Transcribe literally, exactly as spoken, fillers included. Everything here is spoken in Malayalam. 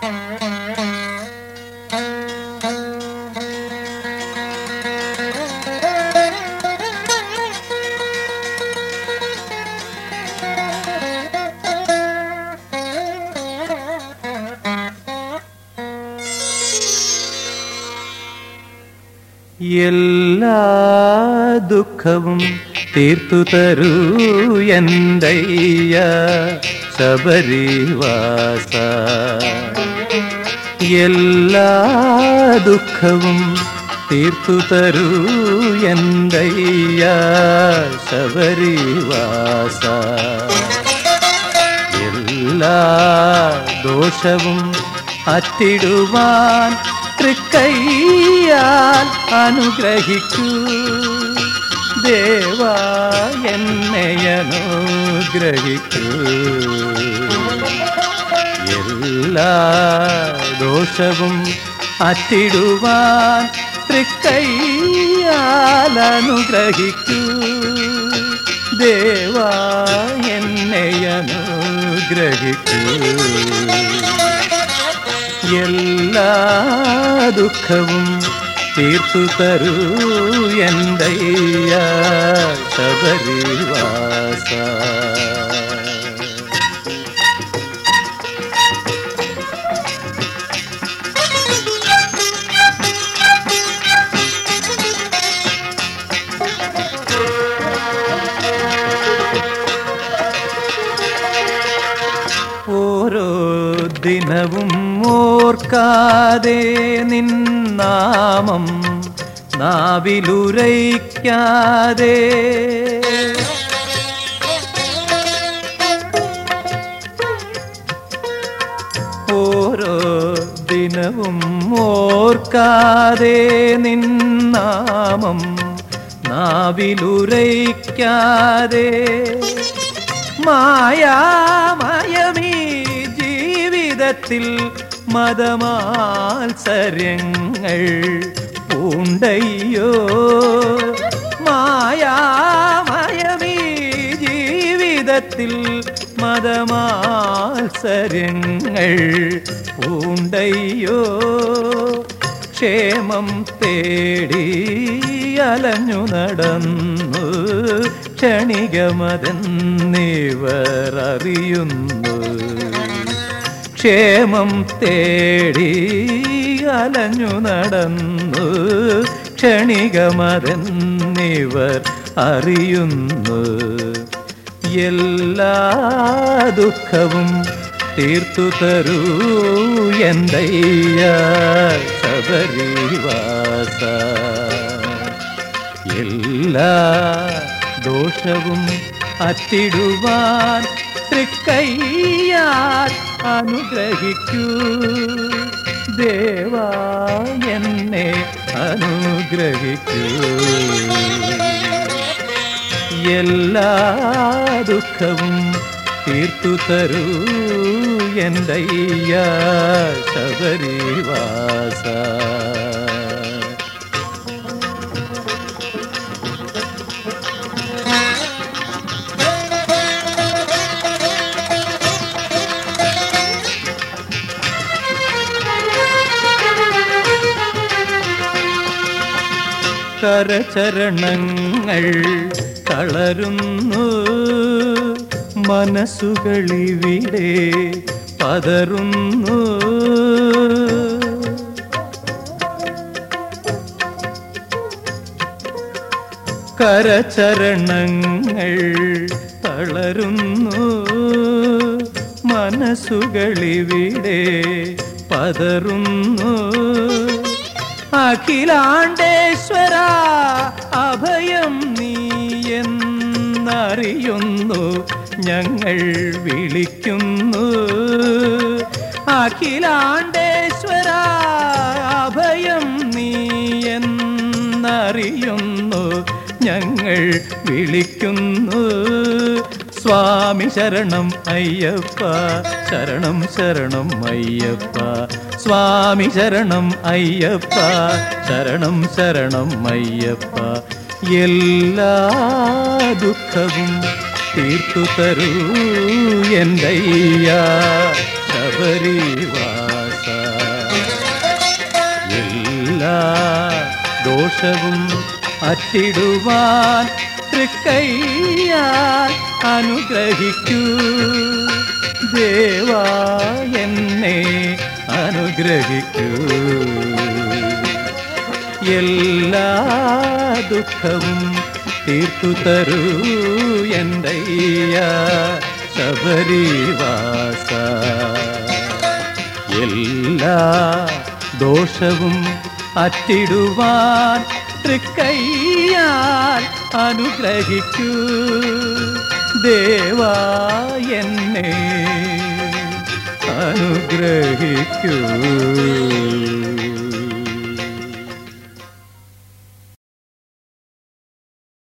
എല്ലാ ദുഃഖവും തീർത്തു തരൂ എന്തയ്യ ശബരിവാസ. എല്ലാ ദുഃഖവും തീർത്തു തരൂ എന്തയ്യ ശബരിവാസ. എല്ലാ ദോഷവും അറ്റിടുവാൻ തൃക്കൈയാൽ അനുഗ്രഹിക്കൂ ദേവാ എന്നെ അനുഗ്രഹിക്കൂ. എല്ലാ ദോഷവും അറ്റിടുവാൻ തൃക്കൈയാൽ അനുഗ്രഹിക്കൂ ദേവാ എന്നെ അനുഗ്രഹിക്കൂ. എല്ലാ ദുഃഖവും തീർത്തു തരൂ എന്തയ്യ ശബരിവാസ. ഓരോ ദിനവും ഓർക്കാതെ നിന്നാമം നാവിലുരയ്ക്കാതെ ഓരോ ദിനവും ഓർക്കാതെ നിന്നാമം നാവിലുരയ്ക്കാതെ മായാമയമീ ജീവിതത്തിൽ മതമാത്സര്യങ്ങൾ പൂണ്ടയ്യോ. മായാമയമീ ജീവിതത്തിൽ മതമാത്സര്യങ്ങൾ പൂണ്ടയ്യോ. ക്ഷേമം തേടി അലഞ്ഞു നടന്നു ക്ഷണികമതെന്നിവർ അറിയുന്നു. ക്ഷേമം തേടി അലഞ്ഞു നടന്നു ക്ഷണികമതെന്നിവർ അറിയുന്നു. എല്ലാ ദുഃഖവും തീർത്തു തരൂ എന്തയ്യ ശബരിവാസ. എല്ലാ ദോഷവും അറ്റിടുവാൻ തൃക്കൈയാൽ അനുഗ്രഹിക്കൂ ദേവാ എന്നെ അനുഗ്രഹിക്കൂ. എല്ലാ ദുഃഖവും തീർത്തു തരൂ എന്തയ്യ ശബരിവാസ. കരചരണങ്ങൾ തളരുന്നു മനസ്സുകളിവിടെ പതറുന്നു. കരചരണങ്ങൾ തളരുന്നു മനസ്സുകളിവിടെ പതറുന്നു. അഖിലാണ്ടേശ്വര അഭയം നീ എന്നറിയുന്നു ഞങ്ങൾ വിളിക്കുന്നു. അഖിലാണ്ടേശ്വര അഭയം നീ എന്നറിയുന്നു ഞങ്ങൾ വിളിക്കുന്നു. സ്വാമി ശരണം അയ്യപ്പ ശരണം ശരണം അയ്യപ്പ. സ്വാമി ശരണം അയ്യപ്പ ശരണം ശരണം അയ്യപ്പ. എല്ലാ ദുഃഖവും തീർത്തു തരൂ എന്തയ്യ ശബരിവാസ. എല്ലാ ദോഷവും അറ്റിടുവാൻ തൃക്കൈയാൽ അനുഗ്രഹിക്കൂ ദേവാ എന്നെ അനുഗ്രഹിക്കൂ എല്ലാ ദുഃഖവും തീർത്തു തരൂ എൻ്റയ്യ ശബരിവാസ എല്ലാ ദോഷവും അറ്റിടുവാൻ തൃക്കൈയാൽ അനുഗ്രഹിക്കൂ ദേവാ എന്നെ അനുഗ്രഹിക്കൂ.